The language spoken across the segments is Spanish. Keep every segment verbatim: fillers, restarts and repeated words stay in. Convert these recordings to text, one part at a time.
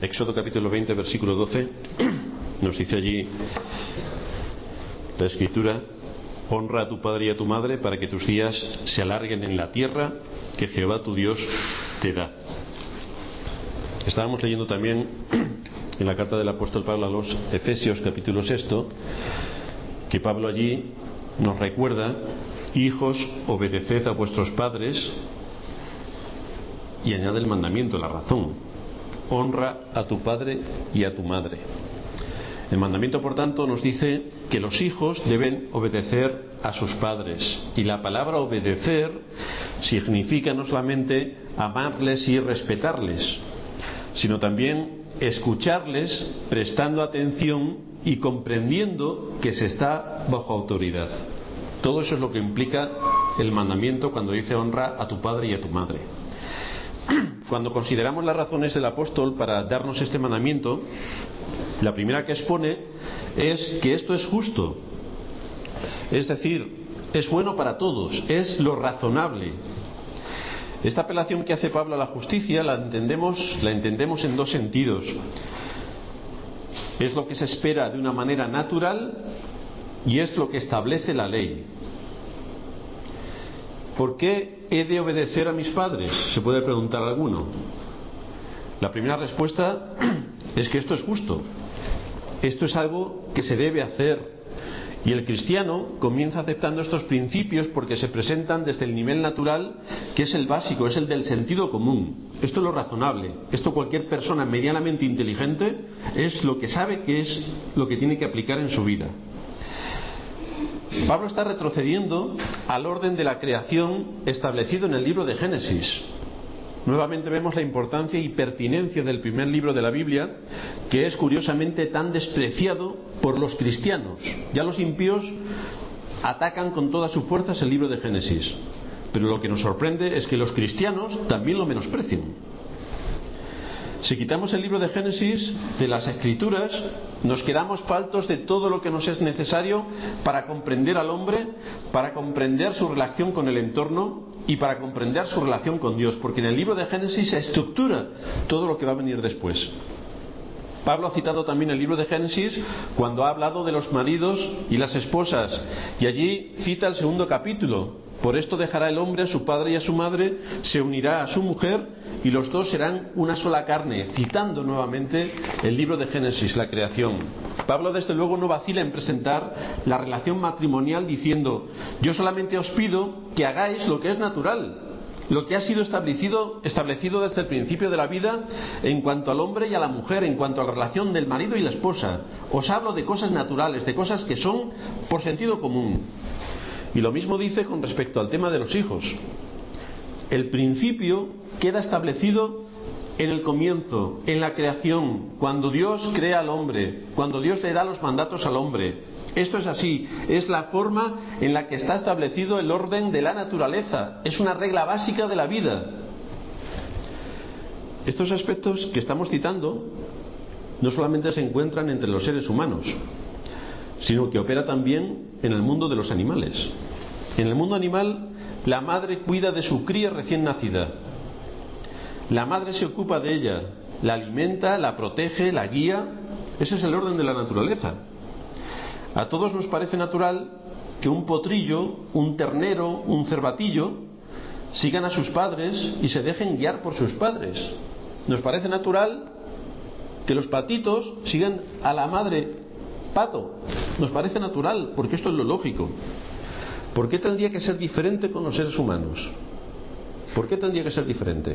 Éxodo capítulo veinte, versículo doce, nos dice allí la Escritura: honra a tu padre y a tu madre para que tus días se alarguen en la tierra que Jehová tu Dios te da. Estábamos leyendo también en la carta del apóstol Pablo a los Efesios capítulo sexto, que Pablo allí nos recuerda: hijos, obedeced a vuestros padres, y añade el mandamiento, la razón: honra a tu padre y a tu madre. El mandamiento, por tanto, nos dice que los hijos deben obedecer a sus padres, y la palabra obedecer significa no solamente amarles y respetarles, sino también escucharles prestando atención y comprendiendo que se está bajo autoridad. Todo eso es lo que implica el mandamiento cuando dice honra a tu padre y a tu madre. Cuando consideramos las razones del apóstol para darnos este mandamiento, la primera que expone es que esto es justo, es decir, es bueno para todos, es lo razonable. Esta apelación que hace Pablo a la justicia la entendemos, la entendemos en dos sentidos. Es lo que se espera de una manera natural y es lo que establece la ley. ¿Por qué he de obedecer a mis padres?, se puede preguntar alguno. La primera respuesta es que esto es justo. Esto es algo que se debe hacer. Y el cristiano comienza aceptando estos principios porque se presentan desde el nivel natural, que es el básico, es el del sentido común. Esto es lo razonable. Esto cualquier persona medianamente inteligente es lo que sabe que es lo que tiene que aplicar en su vida. Pablo está retrocediendo al orden de la creación establecido en el libro de Génesis. Nuevamente vemos la importancia y pertinencia del primer libro de la Biblia, que es curiosamente tan despreciado por los cristianos. Ya los impíos atacan con todas sus fuerzas el libro de Génesis, pero lo que nos sorprende es que los cristianos también lo menosprecian. Si quitamos el libro de Génesis de las Escrituras, nos quedamos faltos de todo lo que nos es necesario para comprender al hombre, para comprender su relación con el entorno y para comprender su relación con Dios, porque en el libro de Génesis se estructura todo lo que va a venir después. Pablo ha citado también el libro de Génesis cuando ha hablado de los maridos y las esposas, y allí cita el segundo capítulo: por esto dejará el hombre a su padre y a su madre, se unirá a su mujer y los dos serán una sola carne, citando nuevamente el libro de Génesis, la creación. Pablo desde luego no vacila en presentar la relación matrimonial diciendo: yo solamente os pido que hagáis lo que es natural, lo que ha sido establecido, establecido desde el principio de la vida en cuanto al hombre y a la mujer, en cuanto a la relación del marido y la esposa. Os hablo de cosas naturales, de cosas que son por sentido común. Y lo mismo dice con respecto al tema de los hijos. El principio queda establecido en el comienzo, en la creación, cuando Dios crea al hombre, cuando Dios le da los mandatos al hombre. Esto es así, es la forma en la que está establecido el orden de la naturaleza, es una regla básica de la vida. Estos aspectos que estamos citando no solamente se encuentran entre los seres humanos, sino que opera también en el mundo de los animales. En el mundo animal, la madre cuida de su cría recién nacida. La madre se ocupa de ella, la alimenta, la protege, la guía. Ese es el orden de la naturaleza. A todos nos parece natural que un potrillo, un ternero, un cervatillo sigan a sus padres y se dejen guiar por sus padres. Nos parece natural que los patitos sigan a la madre pato. Nos parece natural, porque esto es lo lógico. ¿Por qué tendría que ser diferente con los seres humanos? ¿Por qué tendría que ser diferente?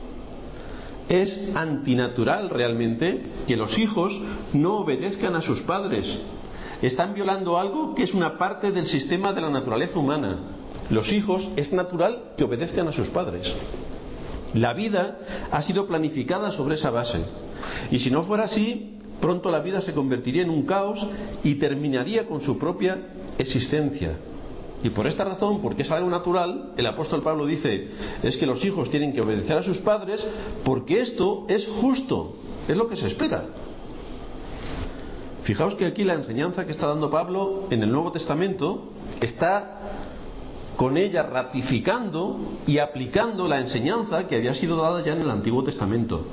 Es antinatural realmente que los hijos no obedezcan a sus padres. Están violando algo que es una parte del sistema de la naturaleza humana. Los hijos es natural que obedezcan a sus padres. La vida ha sido planificada sobre esa base. Y si no fuera así, pronto la vida se convertiría en un caos y terminaría con su propia existencia. Y por esta razón, porque es algo natural, el apóstol Pablo dice: es que los hijos tienen que obedecer a sus padres porque esto es justo, es lo que se espera. Fijaos que aquí la enseñanza que está dando Pablo en el Nuevo Testamento está con ella ratificando y aplicando la enseñanza que había sido dada ya en el Antiguo Testamento.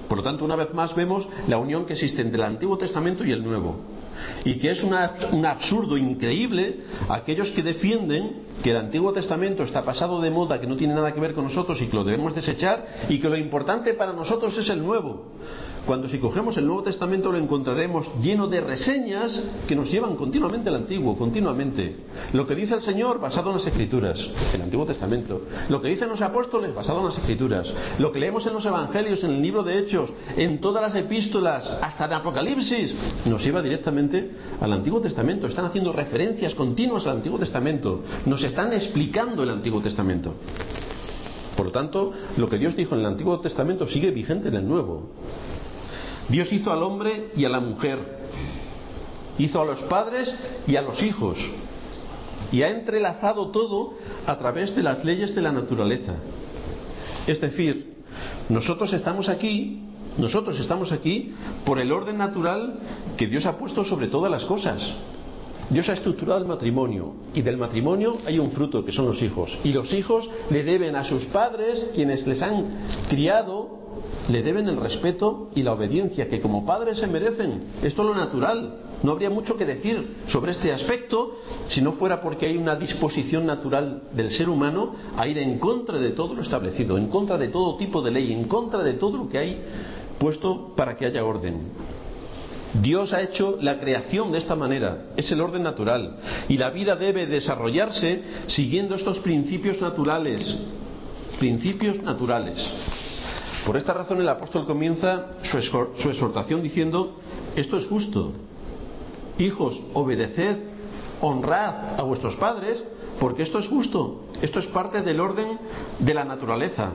Por lo tanto, una vez más vemos la unión que existe entre el Antiguo Testamento y el Nuevo. Y que es una, un absurdo increíble aquellos que defienden que el Antiguo Testamento está pasado de moda, que no tiene nada que ver con nosotros y que lo debemos desechar, y que lo importante para nosotros es el Nuevo. Cuando si cogemos el Nuevo Testamento lo encontraremos lleno de reseñas que nos llevan continuamente al Antiguo, continuamente. Lo que dice el Señor basado en las Escrituras, el Antiguo Testamento. Lo que dicen los apóstoles basado en las Escrituras. Lo que leemos en los Evangelios, en el libro de Hechos, en todas las epístolas, hasta en Apocalipsis, nos lleva directamente al Antiguo Testamento. Están haciendo referencias continuas al Antiguo Testamento. Nos están explicando el Antiguo Testamento. Por lo tanto, lo que Dios dijo en el Antiguo Testamento sigue vigente en el Nuevo. Dios hizo al hombre y a la mujer, hizo a los padres y a los hijos, y ha entrelazado todo a través de las leyes de la naturaleza. Es decir, nosotros estamos aquí, nosotros estamos aquí por el orden natural que Dios ha puesto sobre todas las cosas. Dios ha estructurado el matrimonio, y del matrimonio hay un fruto que son los hijos, y los hijos le deben a sus padres, quienes les han criado, le deben el respeto y la obediencia que como padres se merecen. Esto es lo natural. No habría mucho que decir sobre este aspecto si no fuera porque hay una disposición natural del ser humano a ir en contra de todo lo establecido, en contra de todo tipo de ley, en contra de todo lo que hay puesto para que haya orden. Dios ha hecho la creación de esta manera, es el orden natural, y la vida debe desarrollarse siguiendo estos principios naturales, principios naturales. Por esta razón el apóstol comienza su exhortación diciendo: esto es justo. Hijos, obedeced, honrad a vuestros padres, porque esto es justo. Esto es parte del orden de la naturaleza.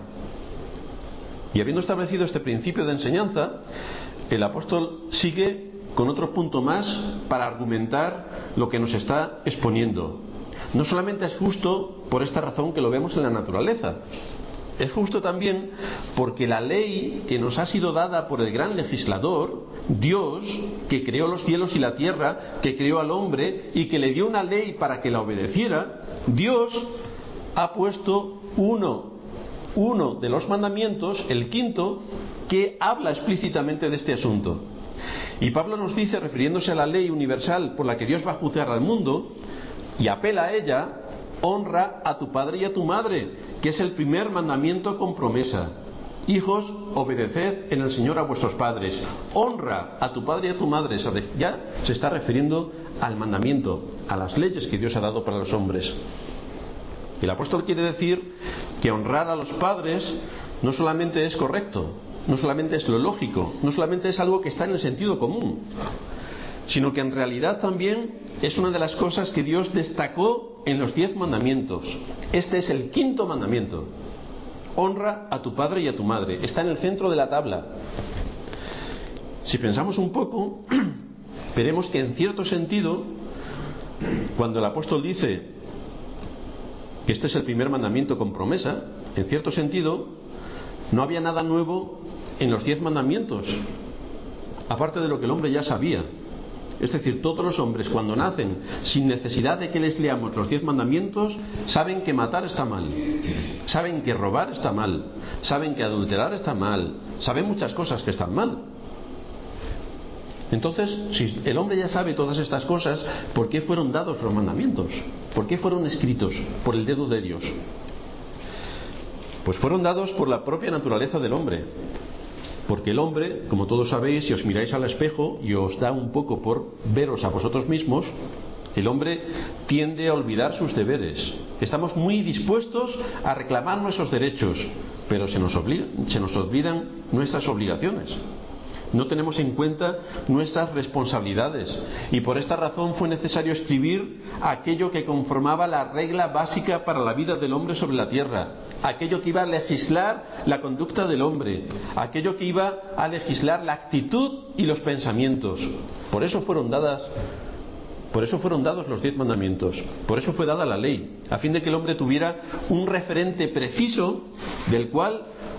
Y habiendo establecido este principio de enseñanza, el apóstol sigue con otro punto más para argumentar lo que nos está exponiendo. No solamente es justo por esta razón que lo vemos en la naturaleza, es justo también porque la ley que nos ha sido dada por el gran legislador, Dios, que creó los cielos y la tierra, que creó al hombre y que le dio una ley para que la obedeciera, Dios ha puesto uno, uno de los mandamientos, el quinto, que habla explícitamente de este asunto. Y Pablo nos dice, refiriéndose a la ley universal por la que Dios va a juzgar al mundo, y apela a ella: honra a tu padre y a tu madre, que es el primer mandamiento con promesa. Hijos, obedeced en el Señor a vuestros padres. Honra a tu padre y a tu madre. Ya se está refiriendo al mandamiento, a las leyes que Dios ha dado para los hombres. El apóstol quiere decir que honrar a los padres no solamente es correcto, no solamente es lo lógico, no solamente es algo que está en el sentido común, sino que en realidad también es una de las cosas que Dios destacó en los diez mandamientos. Este es el quinto mandamiento: honra a tu padre y a tu madre. Está en el centro de la tabla. Si pensamos un poco, veremos que en cierto sentido, cuando el apóstol dice que este es el primer mandamiento con promesa, en cierto sentido no había nada nuevo en los diez mandamientos, aparte de lo que el hombre ya sabía. Es decir, todos los hombres cuando nacen, sin necesidad de que les leamos los diez mandamientos, saben que matar está mal, saben que robar está mal, saben que adulterar está mal, saben muchas cosas que están mal. Entonces, si el hombre ya sabe todas estas cosas, ¿por qué fueron dados los mandamientos? ¿Por qué fueron escritos por el dedo de Dios? Pues fueron dados por la propia naturaleza del hombre. Porque el hombre, como todos sabéis, si os miráis al espejo y os da un poco por veros a vosotros mismos, el hombre tiende a olvidar sus deberes. Estamos muy dispuestos a reclamar nuestros derechos, pero se nos, obliga, se nos olvidan nuestras obligaciones. No tenemos en cuenta nuestras responsabilidades, y por esta razón fue necesario escribir aquello que conformaba la regla básica para la vida del hombre sobre la tierra, aquello que iba a legislar la conducta del hombre, aquello que iba a legislar la actitud y los pensamientos. Por eso fueron dadas Por eso fueron dados los diez mandamientos, por eso fue dada la ley, a fin de que el hombre tuviera un referente preciso del cual,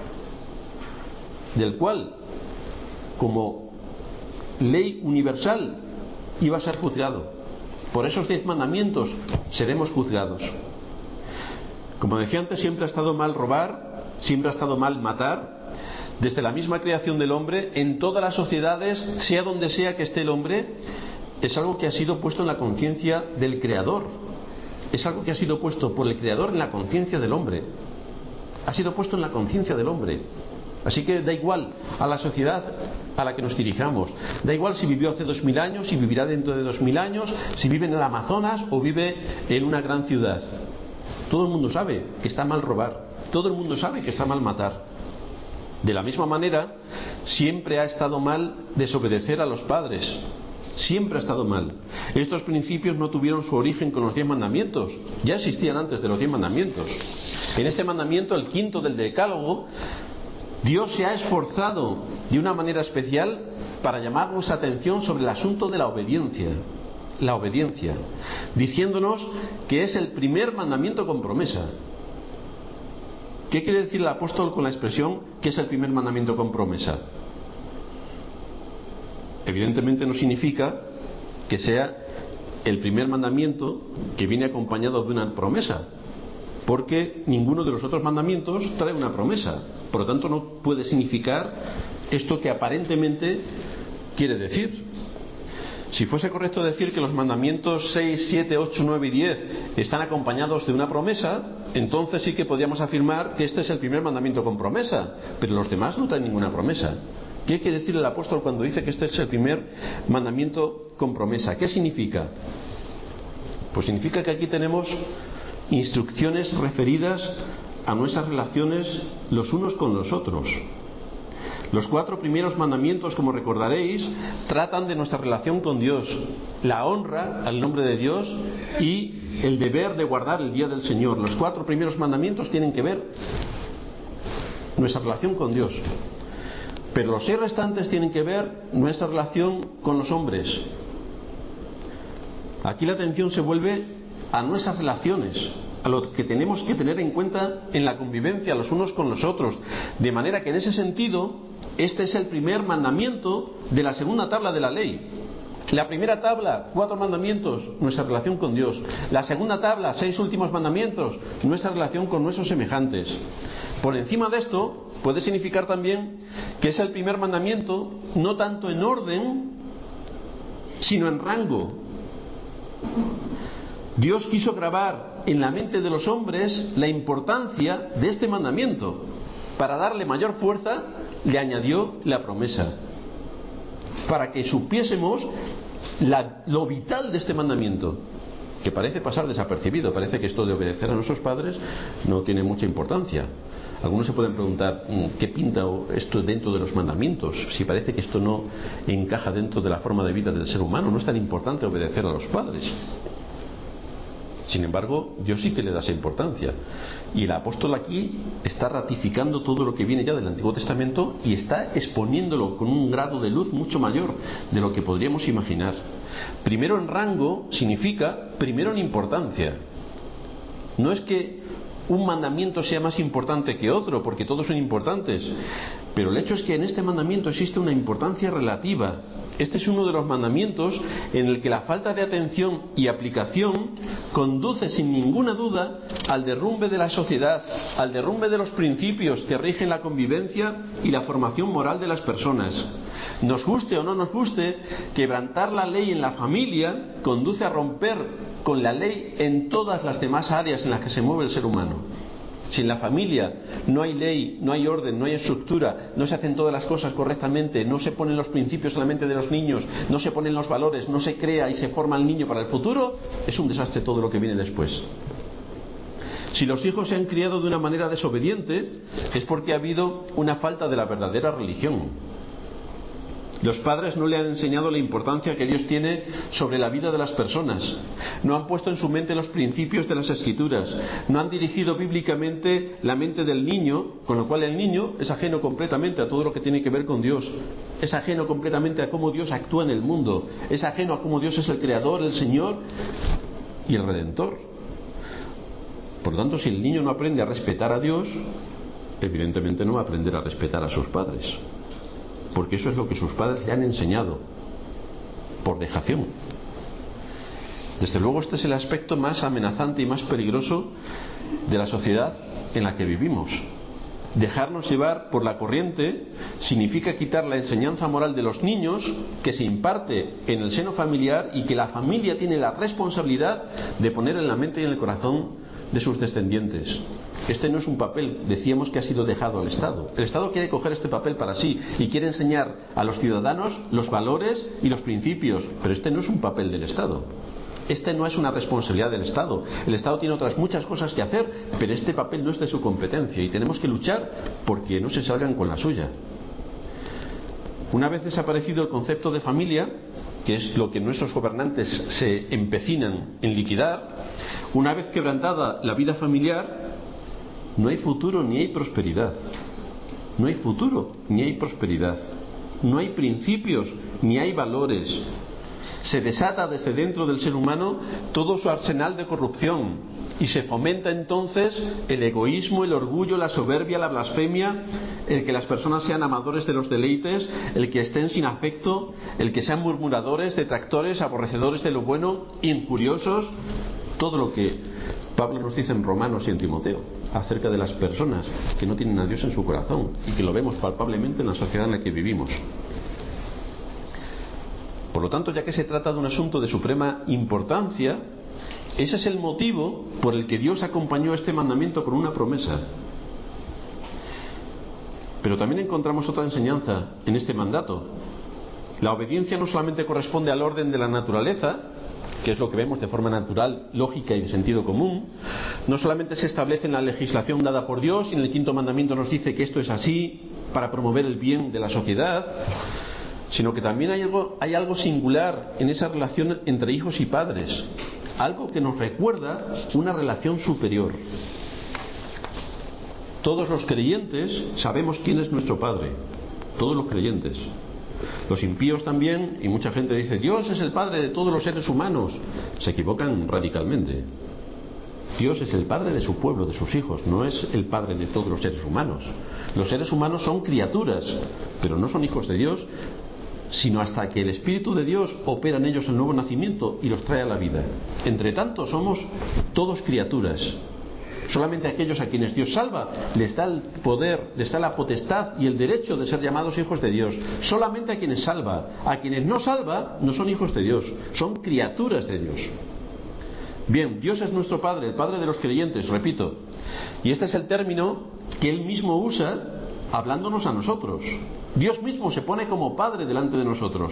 del cual, como ley universal, iba a ser juzgado. Por esos diez mandamientos seremos juzgados. Como decía antes, siempre ha estado mal robar, siempre ha estado mal matar, Desde la misma creación del hombre, en todas las sociedades, sea donde sea que esté el hombre, es algo que ha sido puesto en la conciencia del Creador. Es algo que ha sido puesto por el Creador en la conciencia del hombre. Ha sido puesto en la conciencia del hombre. Así que da igual a la sociedad a la que nos dirijamos. Da igual si vivió hace dos mil años, si vivirá dentro de dos mil años, si vive en el Amazonas o vive en una gran ciudad. Todo el mundo sabe que está mal robar. Todo el mundo sabe que está mal matar. De la misma manera, siempre ha estado mal desobedecer a los padres. Siempre ha estado mal. Estos principios no tuvieron su origen con los diez mandamientos. Ya existían antes de los diez mandamientos. En este mandamiento, el quinto del Decálogo, Dios se ha esforzado de una manera especial para llamar nuestra atención sobre el asunto de la obediencia. La obediencia. Diciéndonos que es el primer mandamiento con promesa. ¿Qué quiere decir el apóstol con la expresión que es el primer mandamiento con promesa? Evidentemente no significa que sea el primer mandamiento que viene acompañado de una promesa, porque ninguno de los otros mandamientos trae una promesa. Por lo tanto, no puede significar esto que aparentemente quiere decir. Si fuese correcto decir que los mandamientos seis, siete, ocho, nueve y diez están acompañados de una promesa, entonces sí que podríamos afirmar que este es el primer mandamiento con promesa, pero los demás no traen ninguna promesa. ¿Qué quiere decir el apóstol cuando dice que este es el primer mandamiento con promesa? ¿Qué significa? Pues significa que aquí tenemos instrucciones referidas a nuestras relaciones los unos con los otros. Los cuatro primeros mandamientos, como recordaréis, tratan de nuestra relación con Dios, la honra al nombre de Dios y el deber de guardar el día del Señor. Los cuatro primeros mandamientos tienen que ver nuestra relación con Dios. Pero los seis restantes tienen que ver nuestra relación con los hombres. Aquí la atención se vuelve a nuestras relaciones, a lo que tenemos que tener en cuenta en la convivencia los unos con los otros. De manera que en ese sentido, este es el primer mandamiento de la segunda tabla de la ley. La primera tabla, cuatro mandamientos, nuestra relación con Dios. La segunda tabla, seis últimos mandamientos, nuestra relación con nuestros semejantes. Por encima de esto, puede significar también que es el primer mandamiento, no tanto en orden, sino en rango. Dios quiso grabar en la mente de los hombres la importancia de este mandamiento. Para darle mayor fuerza, le añadió la promesa. Para que supiésemos la, lo vital de este mandamiento, que parece pasar desapercibido. Parece que esto de obedecer a nuestros padres no tiene mucha importancia. Algunos se pueden preguntar, ¿qué pinta esto dentro de los mandamientos? Si parece que esto no encaja dentro de la forma de vida del ser humano, no es tan importante obedecer a los padres. Sin embargo, Dios sí que le da esa importancia. Y el apóstol aquí está ratificando todo lo que viene ya del Antiguo Testamento y está exponiéndolo con un grado de luz mucho mayor de lo que podríamos imaginar. Primero en rango significa primero en importancia. No es que un mandamiento sea más importante que otro, porque todos son importantes, pero el hecho es que en este mandamiento existe una importancia relativa. Este es uno de los mandamientos en el que la falta de atención y aplicación conduce sin ninguna duda al derrumbe de la sociedad, al derrumbe de los principios que rigen la convivencia y la formación moral de las personas. Nos guste o no nos guste, quebrantar la ley en la familia conduce a romper con la ley en todas las demás áreas en las que se mueve el ser humano. Si en la familia no hay ley, no hay orden, no hay estructura, no se hacen todas las cosas correctamente, no se ponen los principios en la mente de los niños, no se ponen los valores, no se crea y se forma el niño para el futuro, es un desastre todo lo que viene después. Si los hijos se han criado de una manera desobediente, es porque ha habido una falta de la verdadera religión. Los padres no le han enseñado la importancia que Dios tiene sobre la vida de las personas. No han puesto en su mente los principios de las Escrituras. No han dirigido bíblicamente la mente del niño, con lo cual el niño es ajeno completamente a todo lo que tiene que ver con Dios. Es ajeno completamente a cómo Dios actúa en el mundo. Es ajeno a cómo Dios es el Creador, el Señor y el Redentor. Por lo tanto, si el niño no aprende a respetar a Dios, evidentemente no va a aprender a respetar a sus padres. Porque eso es lo que sus padres le han enseñado, por dejación. Desde luego este es el aspecto más amenazante y más peligroso de la sociedad en la que vivimos. Dejarnos llevar por la corriente significa quitar la enseñanza moral de los niños que se imparte en el seno familiar y que la familia tiene la responsabilidad de poner en la mente y en el corazón de sus descendientes. Este no es un papel, decíamos, que ha sido dejado al Estado. El Estado quiere coger este papel para sí y quiere enseñar a los ciudadanos los valores y los principios, pero este no es un papel del Estado. Este no es una responsabilidad del Estado. El Estado tiene otras muchas cosas que hacer, pero este papel no es de su competencia y tenemos que luchar porque no se salgan con la suya. Una vez desaparecido el concepto de familia, que es lo que nuestros gobernantes se empecinan en liquidar, una vez quebrantada la vida familiar, no hay futuro ni hay prosperidad. No hay futuro ni hay prosperidad. No hay principios ni hay valores. Se desata desde dentro del ser humano todo su arsenal de corrupción y se fomenta entonces el egoísmo, el orgullo, la soberbia, la blasfemia, el que las personas sean amadores de los deleites, el que estén sin afecto, el que sean murmuradores, detractores, aborrecedores de lo bueno, injuriosos, todo lo que Pablo nos dice en Romanos y en Timoteo acerca de las personas que no tienen a Dios en su corazón y que lo vemos palpablemente en la sociedad en la que vivimos. Por lo tanto, ya que se trata de un asunto de suprema importancia, ese es el motivo por el que Dios acompañó este mandamiento con una promesa. Pero también encontramos otra enseñanza en este mandato. La obediencia no solamente corresponde al orden de la naturaleza, que es lo que vemos de forma natural, lógica y de sentido común. No solamente se establece en la legislación dada por Dios y en el quinto mandamiento nos dice que esto es así para promover el bien de la sociedad, sino que también hay algo, hay algo singular en esa relación entre hijos y padres, algo que nos recuerda una relación superior. Todos los creyentes sabemos quién es nuestro Padre, todos los creyentes. Los impíos también, y mucha gente dice Dios es el Padre de todos los seres humanos. Se equivocan radicalmente. Dios es el Padre de su pueblo, de sus hijos, no es el Padre de todos los seres humanos. Los seres humanos son criaturas, pero no son hijos de Dios, sino hasta que el Espíritu de Dios opera en ellos el nuevo nacimiento y los trae a la vida. Entre tanto somos todos criaturas. Solamente a aquellos a quienes Dios salva les da el poder, les da la potestad y el derecho de ser llamados hijos de Dios. Solamente a quienes salva. A quienes no salva no son hijos de Dios, son criaturas de Dios. Bien, Dios es nuestro Padre, el Padre de los creyentes, repito. Y este es el término que Él mismo usa hablándonos a nosotros. Dios mismo se pone como Padre delante de nosotros.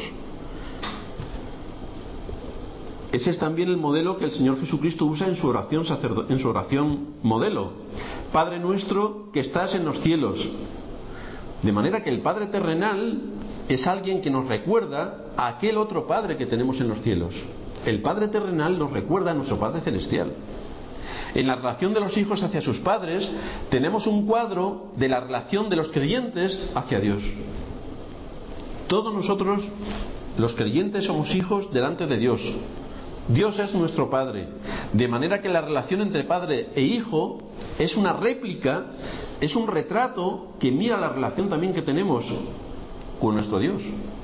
Ese es también el modelo que el Señor Jesucristo usa en su oración sacerdo- en su oración modelo. Padre nuestro que estás en los cielos. De manera que el Padre terrenal es alguien que nos recuerda a aquel otro Padre que tenemos en los cielos. El Padre terrenal nos recuerda a nuestro Padre celestial. En la relación de los hijos hacia sus padres tenemos un cuadro de la relación de los creyentes hacia Dios. Todos nosotros, los creyentes, somos hijos delante de Dios. Dios es nuestro Padre, de manera que la relación entre padre e hijo es una réplica, es un retrato que mira la relación también que tenemos con nuestro Dios.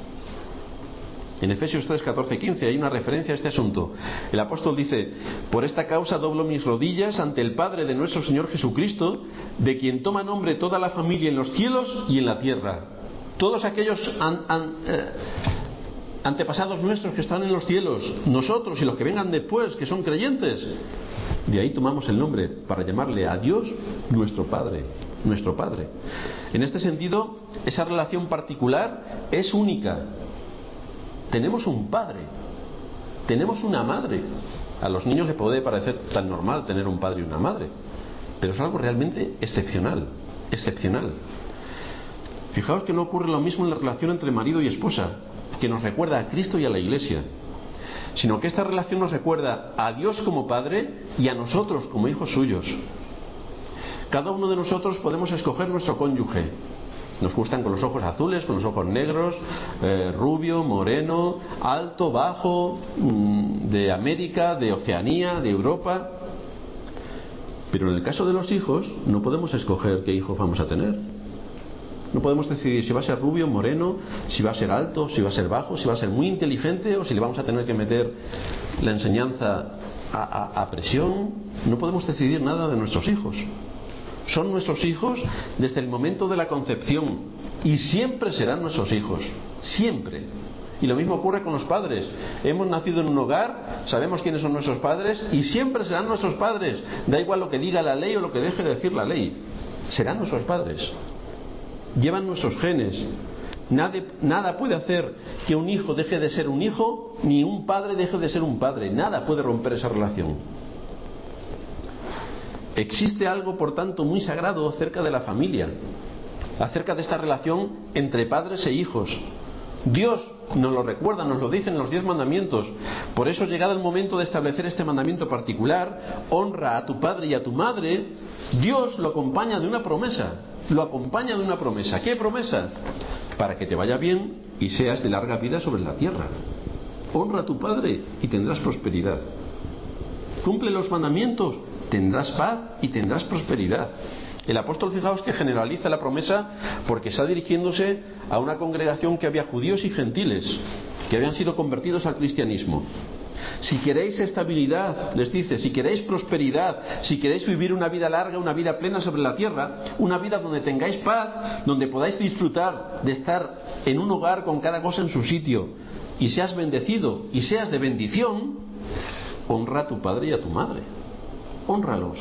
En Efesios tres, catorce, quince hay una referencia a este asunto. El apóstol dice: por esta causa doblo mis rodillas ante el Padre de nuestro Señor Jesucristo, de quien toma nombre toda la familia en los cielos y en la tierra. Todos aquellos an, an, eh, antepasados nuestros que están en los cielos, nosotros y los que vengan después, que son creyentes, de ahí tomamos el nombre para llamarle a Dios nuestro Padre, nuestro Padre. En este sentido, esa relación particular es única. Tenemos un padre, tenemos una madre. A los niños les puede parecer tan normal tener un padre y una madre, pero es algo realmente excepcional, excepcional. Fijaos que no ocurre lo mismo en la relación entre marido y esposa, que nos recuerda a Cristo y a la Iglesia, sino que esta relación nos recuerda a Dios como Padre y a nosotros como hijos suyos. Cada uno de nosotros podemos escoger nuestro cónyuge. Nos gustan con los ojos azules, con los ojos negros, eh, rubio, moreno, alto, bajo, mmm, de América, de Oceanía, de Europa. Pero en el caso de los hijos no podemos escoger qué hijos vamos a tener. No podemos decidir si va a ser rubio, moreno, si va a ser alto, si va a ser bajo, si va a ser muy inteligente o si le vamos a tener que meter la enseñanza a, a, a presión. No podemos decidir nada de nuestros hijos. Son nuestros hijos desde el momento de la concepción y siempre serán nuestros hijos, siempre. Y lo mismo ocurre con los padres. Hemos nacido en un hogar, sabemos quiénes son nuestros padres y siempre serán nuestros padres. Da igual lo que diga la ley o lo que deje de decir la ley, serán nuestros padres. Llevan nuestros genes. Nada, nada puede hacer que un hijo deje de ser un hijo, ni un padre deje de ser un padre. Nada puede romper esa relación. Existe algo, por tanto, muy sagrado acerca de la familia, acerca de esta relación entre padres e hijos. Dios nos lo recuerda, nos lo dice en los diez mandamientos. Por eso, llegado el momento de establecer este mandamiento particular, honra a tu padre y a tu madre, Dios lo acompaña de una promesa. Lo acompaña de una promesa. ¿Qué promesa? Para que te vaya bien y seas de larga vida sobre la tierra. Honra a tu padre y tendrás prosperidad. Cumple los mandamientos, tendrás paz y tendrás prosperidad. El apóstol, fijaos que generaliza la promesa porque está dirigiéndose a una congregación que había judíos y gentiles que habían sido convertidos al cristianismo. Si queréis estabilidad, les dice, si queréis prosperidad, si queréis vivir una vida larga, una vida plena sobre la tierra, una vida donde tengáis paz, donde podáis disfrutar de estar en un hogar con cada cosa en su sitio y seas bendecido y seas de bendición, honra a tu padre y a tu madre. Hónralos.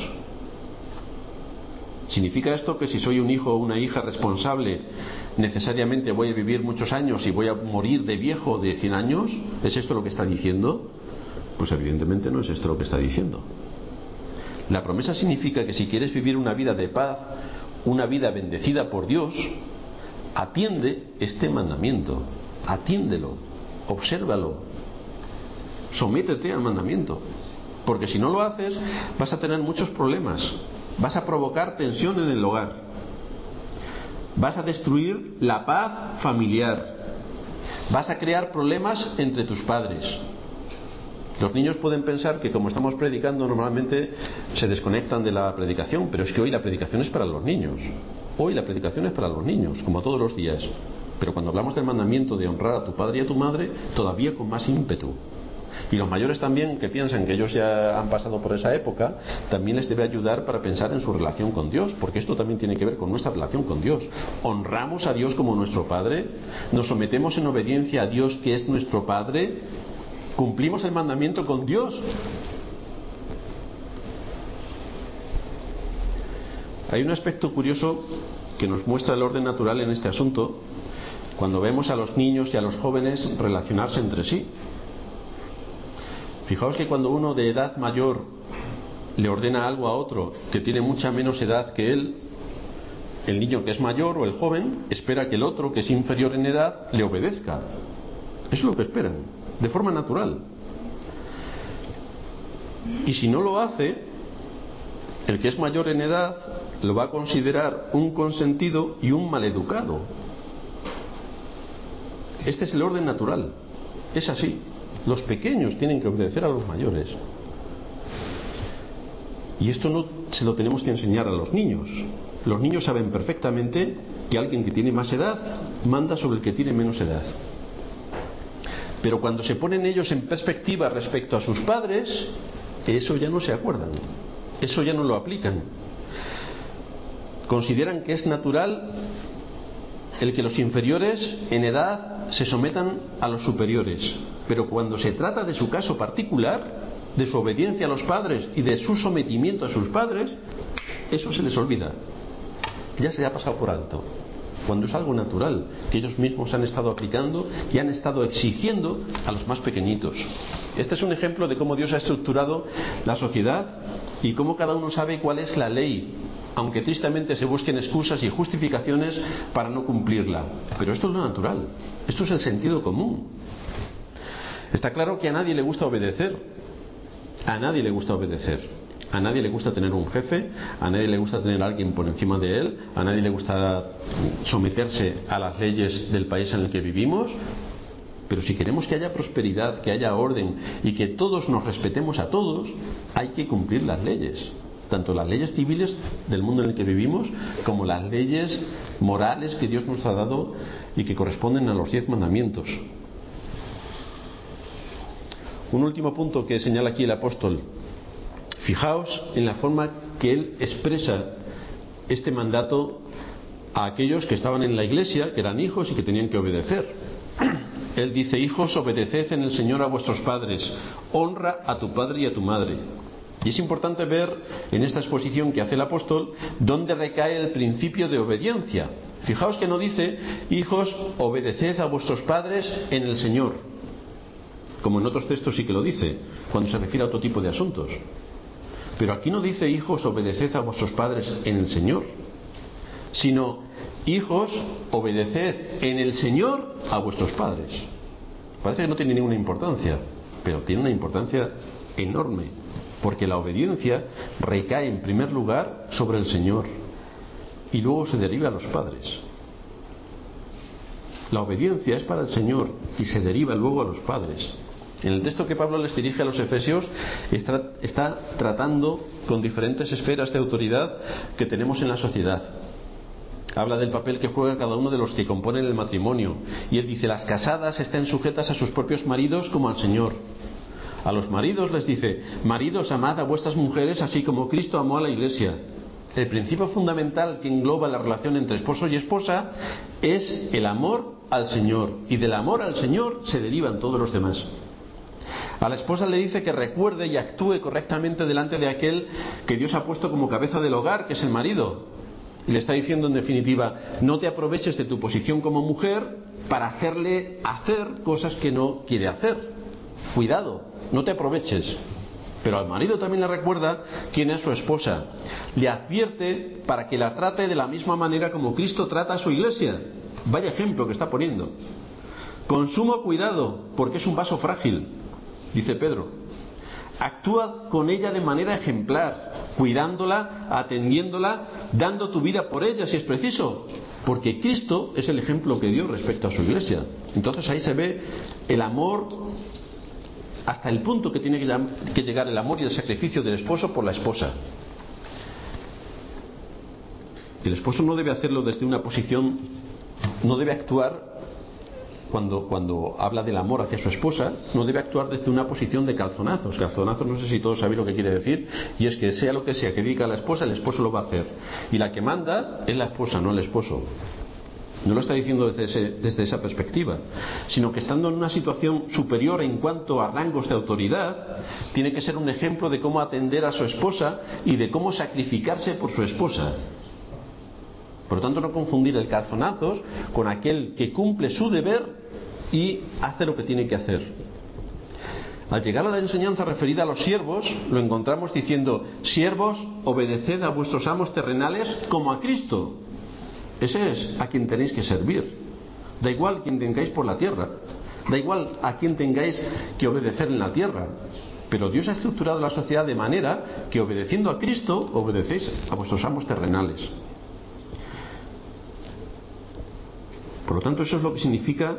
¿Significa esto que si soy un hijo o una hija responsable necesariamente voy a vivir muchos años y voy a morir de viejo de cien años? ¿Es esto lo que está diciendo? Pues evidentemente no es esto lo que está diciendo. La promesa significa que si quieres vivir una vida de paz, una vida bendecida por Dios, atiende este mandamiento, atiéndelo, obsérvalo, sométete al mandamiento, porque si no lo haces vas a tener muchos problemas. Vas a provocar tensión en el hogar. Vas a destruir la paz familiar. Vas a crear problemas entre tus padres. Los niños pueden pensar que como estamos predicando normalmente se desconectan de la predicación, pero es que hoy la predicación es para los niños. Hoy la predicación es para los niños, como todos los días. Pero cuando hablamos del mandamiento de honrar a tu padre y a tu madre, todavía con más ímpetu. Y los mayores también, que piensan que ellos ya han pasado por esa época, también les debe ayudar para pensar en su relación con Dios, porque esto también tiene que ver con nuestra relación con Dios. ¿Honramos a Dios como nuestro Padre? ¿Nos sometemos en obediencia a Dios, que es nuestro Padre? ¿Cumplimos el mandamiento con Dios? Hay un aspecto curioso que nos muestra el orden natural en este asunto, cuando vemos a los niños y a los jóvenes relacionarse entre sí. Fijaos que cuando uno de edad mayor le ordena algo a otro que tiene mucha menos edad que él, el niño que es mayor o el joven espera que el otro, que es inferior en edad, le obedezca. Eso es lo que esperan, de forma natural. Y si no lo hace, el que es mayor en edad lo va a considerar un consentido y un maleducado. Este es el orden natural, es así. Los pequeños tienen que obedecer a los mayores. Y esto no se lo tenemos que enseñar a los niños. Los niños saben perfectamente que alguien que tiene más edad manda sobre el que tiene menos edad. Pero cuando se ponen ellos en perspectiva respecto a sus padres, eso ya no se acuerdan. Eso ya no lo aplican. Consideran que es natural el que los inferiores en edad se sometan a los superiores. Pero cuando se trata de su caso particular, de su obediencia a los padres y de su sometimiento a sus padres, eso se les olvida. Ya se ha pasado por alto. Cuando es algo natural, que ellos mismos han estado aplicando y han estado exigiendo a los más pequeñitos. Este es un ejemplo de cómo Dios ha estructurado la sociedad y cómo cada uno sabe cuál es la ley, aunque tristemente se busquen excusas y justificaciones para no cumplirla. Pero esto es lo natural, esto es el sentido común. Está claro que a nadie le gusta obedecer, a nadie le gusta obedecer, a nadie le gusta tener un jefe, a nadie le gusta tener a alguien por encima de él, a nadie le gusta someterse a las leyes del país en el que vivimos. Pero si queremos que haya prosperidad, que haya orden y que todos nos respetemos a todos, hay que cumplir las leyes, tanto las leyes civiles del mundo en el que vivimos como las leyes morales que Dios nos ha dado y que corresponden a los diez mandamientos. Un último punto que señala aquí el apóstol. Fijaos en la forma que él expresa este mandato a aquellos que estaban en la iglesia, que eran hijos y que tenían que obedecer. Él dice: hijos, obedeced en el Señor a vuestros padres, honra a tu padre y a tu madre. Y es importante ver en esta exposición que hace el apóstol dónde recae el principio de obediencia. Fijaos que no dice: hijos, obedeced a vuestros padres en el Señor, como en otros textos sí que lo dice, cuando se refiere a otro tipo de asuntos. Pero aquí no dice: hijos, obedeced a vuestros padres en el Señor, sino: hijos, obedeced en el Señor a vuestros padres. Parece que no tiene ninguna importancia, pero tiene una importancia enorme, porque la obediencia recae en primer lugar sobre el Señor y luego se deriva a los padres. La obediencia es para el Señor y se deriva luego a los padres. En el texto que Pablo les dirige a los efesios está, está tratando con diferentes esferas de autoridad que tenemos en la sociedad. Habla del papel que juega cada uno de los que componen el matrimonio, y él dice: las casadas estén sujetas a sus propios maridos como al Señor. A los maridos les dice: maridos, amad a vuestras mujeres así como Cristo amó a la iglesia. El principio fundamental que engloba la relación entre esposo y esposa es el amor al Señor, y del amor al Señor se derivan todos los demás. A la esposa le dice que recuerde y actúe correctamente delante de aquel que Dios ha puesto como cabeza del hogar, que es el marido. Y le está diciendo en definitiva: no te aproveches de tu posición como mujer para hacerle hacer cosas que no quiere hacer. Cuidado, no te aproveches. Pero al marido también le recuerda quién es su esposa. Le advierte para que la trate de la misma manera como Cristo trata a su iglesia. Vaya ejemplo que está poniendo. Con sumo cuidado, porque es un vaso frágil, dice Pedro. Actúa con ella de manera ejemplar, cuidándola, atendiéndola, dando tu vida por ella si es preciso, porque Cristo es el ejemplo que dio respecto a su iglesia. Entonces ahí se ve el amor, hasta el punto que tiene que llegar el amor y el sacrificio del esposo por la esposa. El esposo no debe hacerlo desde una posición, no debe actuar cuando, cuando habla del amor hacia su esposa, no debe actuar desde una posición de calzonazos. Calzonazos, no sé si todos sabéis lo que quiere decir, y es que sea lo que sea que diga la esposa, el esposo lo va a hacer, y la que manda es la esposa, no el esposo. No lo está diciendo desde, ese, desde esa perspectiva, sino que estando en una situación superior en cuanto a rangos de autoridad, tiene que ser un ejemplo de cómo atender a su esposa y de cómo sacrificarse por su esposa. Por lo tanto, no confundir el calzonazos con aquel que cumple su deber y hace lo que tiene que hacer. Al llegar a la enseñanza referida a los siervos, lo encontramos diciendo: siervos, obedeced a vuestros amos terrenales como a Cristo. Ese es a quien tenéis que servir. Da igual quien tengáis por la tierra, da igual a quien tengáis que obedecer en la tierra, pero Dios ha estructurado la sociedad de manera que, obedeciendo a Cristo, obedecéis a vuestros amos terrenales. Por lo tanto, eso es lo que significa,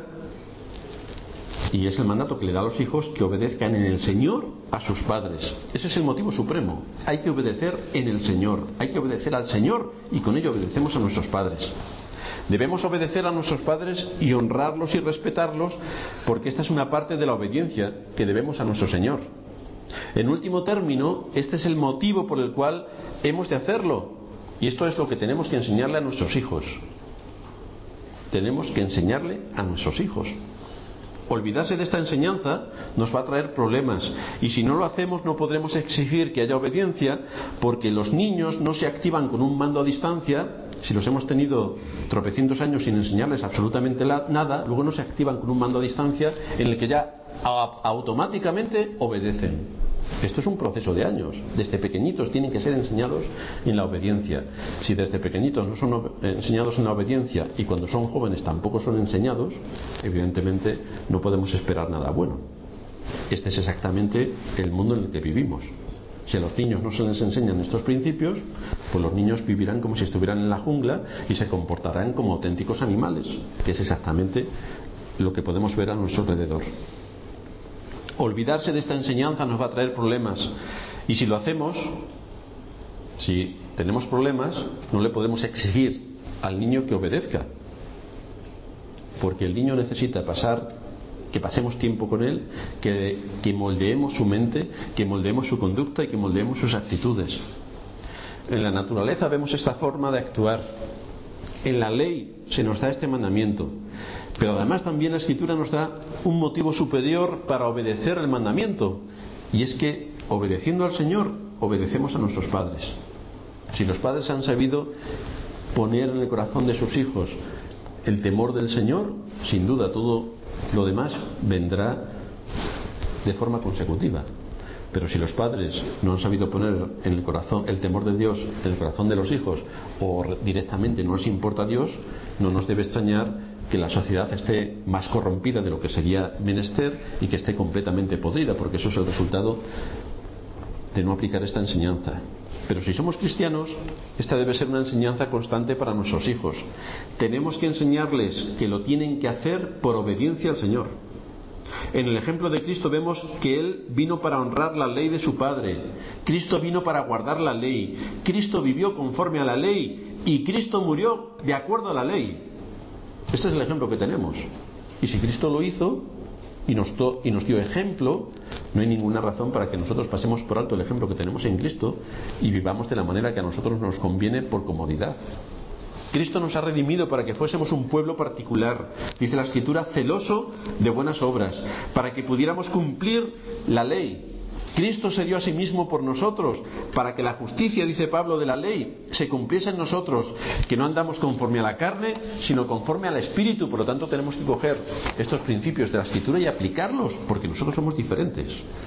y es el mandato que le da a los hijos, que obedezcan en el Señor a sus padres. Ese es el motivo supremo. Hay que obedecer en el Señor, hay que obedecer al Señor, y con ello obedecemos a nuestros padres. Debemos obedecer a nuestros padres y honrarlos y respetarlos, porque esta es una parte de la obediencia que debemos a nuestro Señor. En último término, este es el motivo por el cual hemos de hacerlo, y esto es lo que tenemos que enseñarle a nuestros hijos. Tenemos que enseñarle a nuestros hijos. Olvidarse de esta enseñanza nos va a traer problemas, y si no lo hacemos no podremos exigir que haya obediencia, porque los niños no se activan con un mando a distancia. Si los hemos tenido tropecientos años sin enseñarles absolutamente la, nada, luego no se activan con un mando a distancia en el que ya a, automáticamente obedecen. Esto es un proceso de años. Desde pequeñitos tienen que ser enseñados en la obediencia. Si desde pequeñitos no son enseñados en la obediencia y cuando son jóvenes tampoco son enseñados, evidentemente no podemos esperar nada bueno. Este es exactamente el mundo en el que vivimos. Si a los niños no se les enseñan estos principios, pues los niños vivirán como si estuvieran en la jungla y se comportarán como auténticos animales, que es exactamente lo que podemos ver a nuestro alrededor. Olvidarse de esta enseñanza nos va a traer problemas, y si lo hacemos, si tenemos problemas, no le podemos exigir al niño que obedezca, porque el niño necesita pasar, que pasemos tiempo con él, que, que moldeemos su mente, que moldeemos su conducta y que moldeemos sus actitudes. En la naturaleza vemos esta forma de actuar. En la ley se nos da este mandamiento. Pero además también la Escritura nos da un motivo superior para obedecer el mandamiento. Y es que, obedeciendo al Señor, obedecemos a nuestros padres. Si los padres han sabido poner en el corazón de sus hijos el temor del Señor, sin duda todo lo demás vendrá de forma consecutiva. Pero si los padres no han sabido poner en el corazón el temor de Dios en el corazón de los hijos, o directamente no les importa Dios, no nos debe extrañar que la sociedad esté más corrompida de lo que sería menester y que esté completamente podrida, porque eso es el resultado de no aplicar esta enseñanza. Pero si somos cristianos, esta debe ser una enseñanza constante para nuestros hijos. Tenemos que enseñarles que lo tienen que hacer por obediencia al Señor. En el ejemplo de Cristo vemos que Él vino para honrar la ley de su Padre. Cristo vino para guardar la ley. Cristo vivió conforme a la ley y Cristo murió de acuerdo a la ley. Este es el ejemplo que tenemos. Y si Cristo lo hizo y nos, to- y nos dio ejemplo, no hay ninguna razón para que nosotros pasemos por alto el ejemplo que tenemos en Cristo y vivamos de la manera que a nosotros nos conviene por comodidad. Cristo nos ha redimido para que fuésemos un pueblo particular, dice la Escritura, celoso de buenas obras, para que pudiéramos cumplir la ley. Cristo se dio a sí mismo por nosotros, para que la justicia, dice Pablo, de la ley se cumpliese en nosotros, que no andamos conforme a la carne, sino conforme al Espíritu. Por lo tanto, tenemos que coger estos principios de la Escritura y aplicarlos, porque nosotros somos diferentes.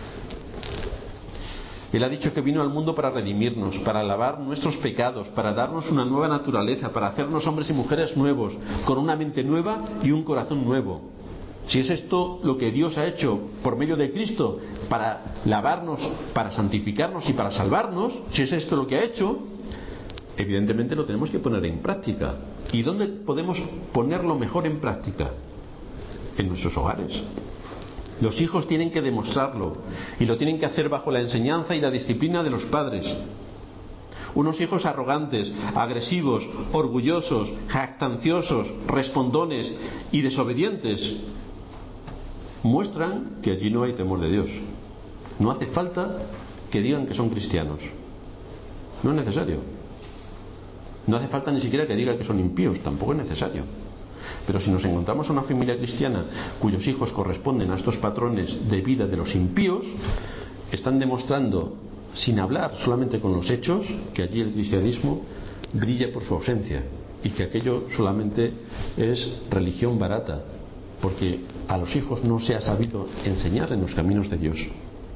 Él ha dicho que vino al mundo para redimirnos, para lavar nuestros pecados, para darnos una nueva naturaleza, para hacernos hombres y mujeres nuevos, con una mente nueva y un corazón nuevo. Si es esto lo que Dios ha hecho por medio de Cristo para lavarnos, para santificarnos y para salvarnos, si es esto lo que ha hecho, evidentemente lo tenemos que poner en práctica. ¿Y dónde podemos ponerlo mejor en práctica? En nuestros hogares. Los hijos tienen que demostrarlo y lo tienen que hacer bajo la enseñanza y la disciplina de los padres. Unos hijos arrogantes, agresivos, orgullosos, jactanciosos, respondones y desobedientes muestran que allí no hay temor de Dios. No hace falta que digan que son cristianos. No es necesario. No hace falta ni siquiera que digan que son impíos. Tampoco es necesario. Pero si nos encontramos una familia cristiana cuyos hijos corresponden a estos patrones de vida de los impíos, están demostrando, sin hablar, solamente con los hechos, que allí el cristianismo brilla por su ausencia y que aquello solamente es religión barata, porque a los hijos no se ha sabido enseñar en los caminos de Dios.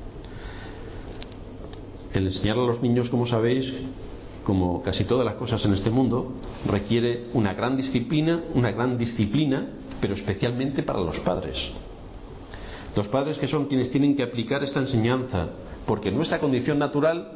El enseñar a los niños, como sabéis, como casi todas las cosas en este mundo, requiere una gran disciplina, una gran disciplina, pero especialmente para los padres. Los padres que son quienes tienen que aplicar esta enseñanza, porque nuestra condición natural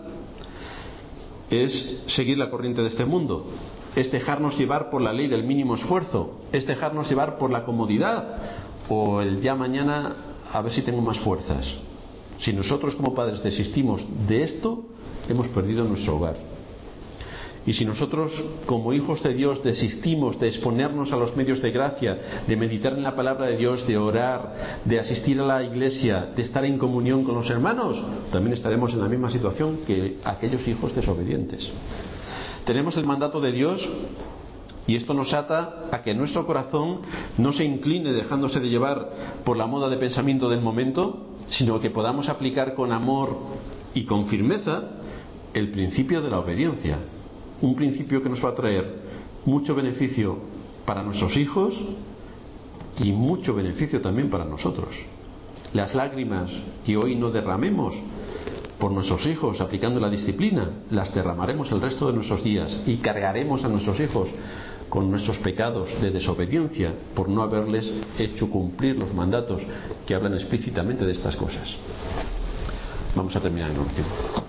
es seguir la corriente de este mundo, es dejarnos llevar por la ley del mínimo esfuerzo, es dejarnos llevar por la comodidad o el ya mañana a ver si tengo más fuerzas. Si nosotros como padres desistimos de esto, hemos perdido nuestro hogar. Y si nosotros como hijos de Dios desistimos de exponernos a los medios de gracia, de meditar en la palabra de Dios, de orar, de asistir a la iglesia, de estar en comunión con los hermanos, también estaremos en la misma situación que aquellos hijos desobedientes. Tenemos el mandato de Dios y esto nos ata a que nuestro corazón no se incline dejándose de llevar por la moda de pensamiento del momento, sino que podamos aplicar con amor y con firmeza el principio de la obediencia. Un principio que nos va a traer mucho beneficio para nuestros hijos y mucho beneficio también para nosotros. Las lágrimas que hoy no derramemos por nuestros hijos aplicando la disciplina, las derramaremos el resto de nuestros días y cargaremos a nuestros hijos con nuestros pecados de desobediencia por no haberles hecho cumplir los mandatos que hablan explícitamente de estas cosas. Vamos a terminar en oración.